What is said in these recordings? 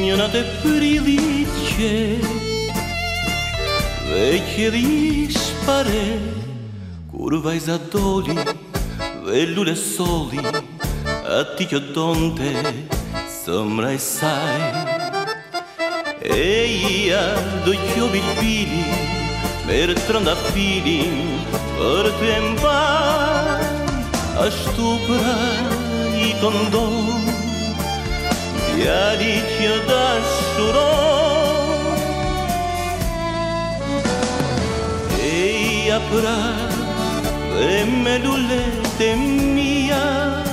Ona te priliče vecchie dispare, curva i zadoli, vellule soli, atticchio donte, sombra e sai. Eia d'occhio bilbili, per tronda fili, per tempai, a stupra i condom, vialicchio da sciurò. Eia pra, e melulete mia,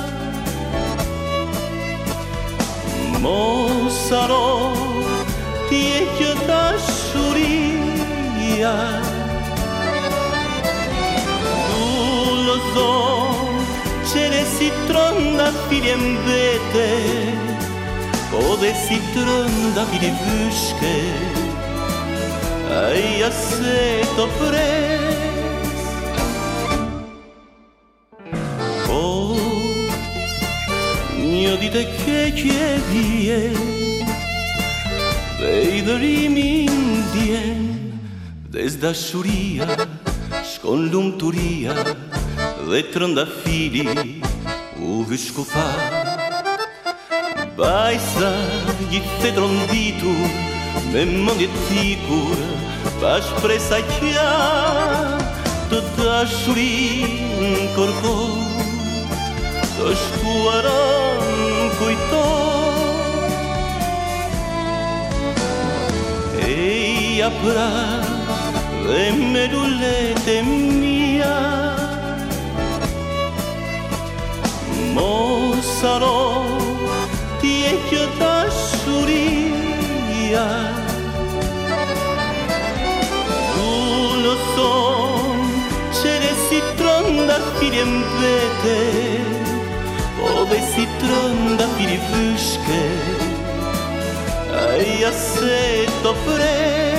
mo sarò tiecchio da sciuria. Tu lo so, ce ne si tronda fili in vete, ode si tronda fili vusche, ai assetto pres. Oh, mio dite che vie, veidrimi indien, desda sciuria, sconlumturia, vetronda fili, u vusco fa. Baisa, gite tronditu, me mondieticur, vas presa chia, tutta sciurin corco, to scuaran cuito. Eia pra, e melulete mia, mo sarò tiecchio da sciuria. Tu lo so, ce ne si tronda fili in vete, ove si tronda fili fusche, ai assetto pres.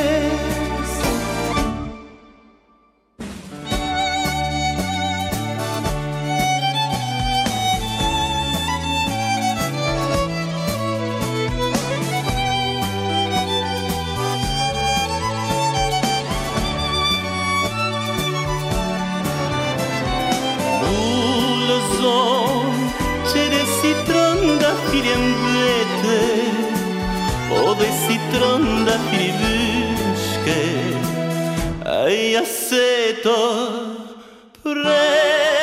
Ce ne si tronda fili in vete, ove si tronda fili vusche, ai assetto pres.